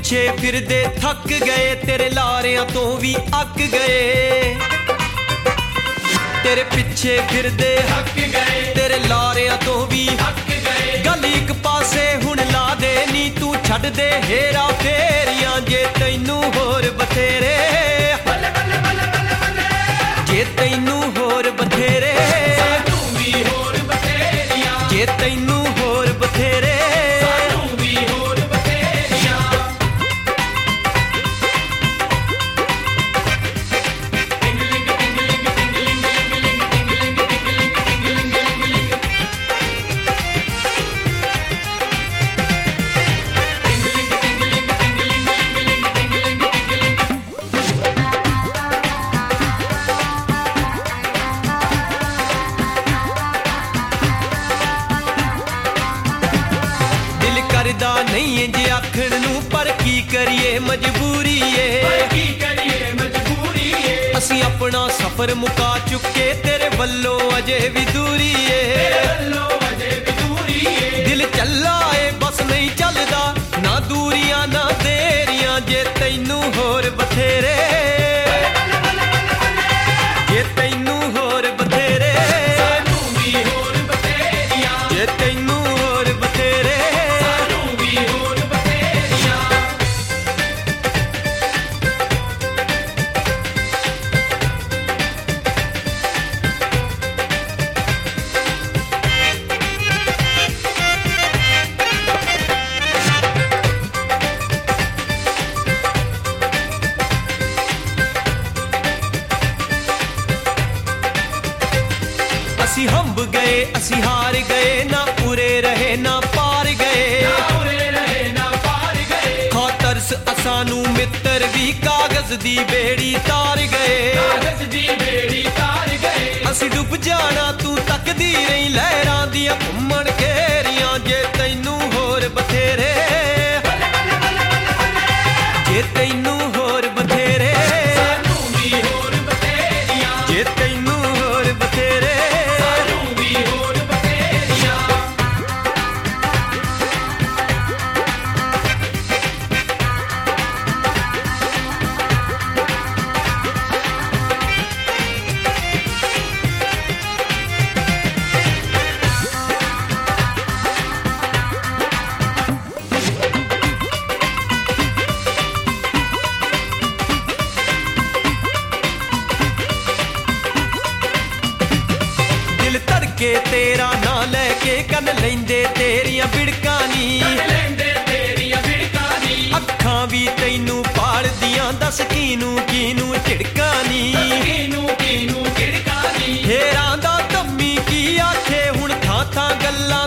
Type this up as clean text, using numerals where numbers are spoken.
ਪਿੱਛੇ ਫਿਰਦੇ ਥੱਕ ਗਏ, ਤੇਰੇ ਲਾਰਿਆਂ ਤੋਂ ਵੀ ਅੱਕ ਗਏ। ਤੇਰੇ ਪਿੱਛੇ ਫਿਰਦੇ ਥੱਕ ਗਏ, ਤੇਰੇ ਲਾਰਿਆਂ ਤੋਂ ਵੀ ਥੱਕ ਗਏ। ਗੱਲ ਇੱਕ ਪਾਸੇ ਹੁਣ ਲਾ ਦੇ ਨੀ ਤੂੰ ਛੱਡ ਦੇ ਹੇਰਾ ਫੇਰੀਆਂ, ਜੇ ਤੈਨੂੰ ਹੋਰ ਬਥੇਰੇ ਬੱਲੇ ਬੱਲੇ ਬੱਲੇ ਬੱਲੇ ਬੱਲੇ, ਜੇ ਤੈਨੂੰ ਹੋਰ ਬਥੇਰੇ ਸਾਨੂੰ ਵੀ ਹੋਰ ਬਥੇਰੀਆਂ, ਜੇ ਤੈਨੂੰ ਹੋਰ ਬਥੇਰੇ ਸਾਨੂੰ ਵੀ ਹੋਰ ਬਥੇਰੀਆਂ। ਟਿੰਗਲਿੰਗ ਟਿੰਗਲਿੰਗ ਟਿੰਗਲਿੰਗ ਟਿੰਗਲਿੰਗ ਟਿੰਗਲਿੰਗ ਟਿੰਗਲਿੰਗ ਟਿੰਗਲਿੰਗ ਦਿਲ ਕਰਦਾ ਨਹੀਂ ਇੰਜ ਆਖਣ ਨੂੰ, ਪਰ ਕੀ ਕਰੀਏ ਮਜਬੂਰੀ ਏ। ਕੀ ਕਰੀਏ ਮਜਬੂਰੀ ਏ, ਅਸੀਂ ਆਪਣਾ ਸਫ਼ਰ ਮੁਕਾ ਚੁੱਕੇ, ਤੇਰੇ ਵੱਲੋਂ ਅਜੇ ਵੀ ਦੂਰੀ ਏ। ਵੱਲੋਂ ਅਜੇ ਵੀ ਦੂਰੀ ਏ। ਦਿਲ ਚੱਲਾ ਏ ਬਸ ਨਹੀਂ ਚੱਲਦਾ, ਨਾ ਦੂਰੀਆਂ ਨਾ ਦੇਰੀਆਂ, ਜੇ ਤੈਨੂੰ ਹੋਰ ਬਥੇਰੇ ਜੇ ਤੈਨੂੰ ਹੋਰ ਬਥੇਰੇ ਸਾਨੂੰ ਵੀ ਹੋਰ ਬਥੇਰੀਆਂ, ਜੇ ਤੈਨੂੰ ਹੋਰ ਬਥੇਰੇ ਸਾਨੂੰ ਵੀ ਹੋਰ ਬਥੇਰੀਆਂ। ਅਸੀਂ ਹੰਬ ਗਏ ਅਸੀਂ ਹਾਰ ਗਏ, ਨਾ ਉਰੇ ਰਹੇ ਨਾ ਪਾਰ ਗਏ। ਨਾ ਉਰੇ ਰਹੇ ਨਾ ਪਾਰ ਗਏ, ਖਾਤਰਸ ਅਸਾਨੂੰ ਮਿੱਤਰ ਵੀ ਕਾਗਜ਼ ਦੀ ਬੇੜੀ ਤਾਰ ਗਏ। ਕਾਗਜ਼ ਦੀ ਬੇੜੀ ਤਾਰ ਗਏ। ਅਸੀਂ ਡੁੱਬ ਜਾਣਾ ਤੂੰ ਤੱਕਦੀ ਰਹੀ ਲਹਿਰਾਂ ਦੀਆਂ ਘੁੰਮਣ ਘੇਰੀਆਂ, ਜੇ ਤੈਨੂੰ ਹੋਰ ਬਥੇਰੇ ਜੇ ਤੈਨੂੰ ਹੋਰ ਬਥੇਰੇ ਸਾਨੂੰ ਵੀ ਹੋਰ ਬਥੇਰੀਆਂ, ਜੇ ਤੈਨੂੰ ਹੋਰ ਬਥੇਰੇ ਸਾਨੂੰ ਵੀ ਹੋਰ ਬਥੇਰੀਆਂ। ਦਿਲ ਧੜਕੇ ਤੇਰਾ ਨਾਂ ਲੈ ਕੇ ਕੰਨ ਲੈਂਦੇ ਤੇਰੀਆਂ ਬਿੜਕਾਂ ਨੀ, ਲੈਂਦੇ ਤੇਰੀਆਂ ਵਿੜਕਾਂ ਨੀ, ਅੱਖਾਂ ਵੀ ਤੈਨੂੰ ਪਾਲਦੀਆਂ, ਦੱਸ ਕਿਨੂੰ ਕਿਨੂੰ ਝਿੜਕਾਂ ਨੀ। ਕਿਨੂੰ ਕਿਨੂੰ ਕਿੜਕਾਂ ਨੀ। ਹੇਰਾਂ ਦਾ ਧੰਮੀ ਕੀ ਆਖੇ, ਹੁਣ ਥਾਂ ਥਾਂ ਗੱਲਾਂ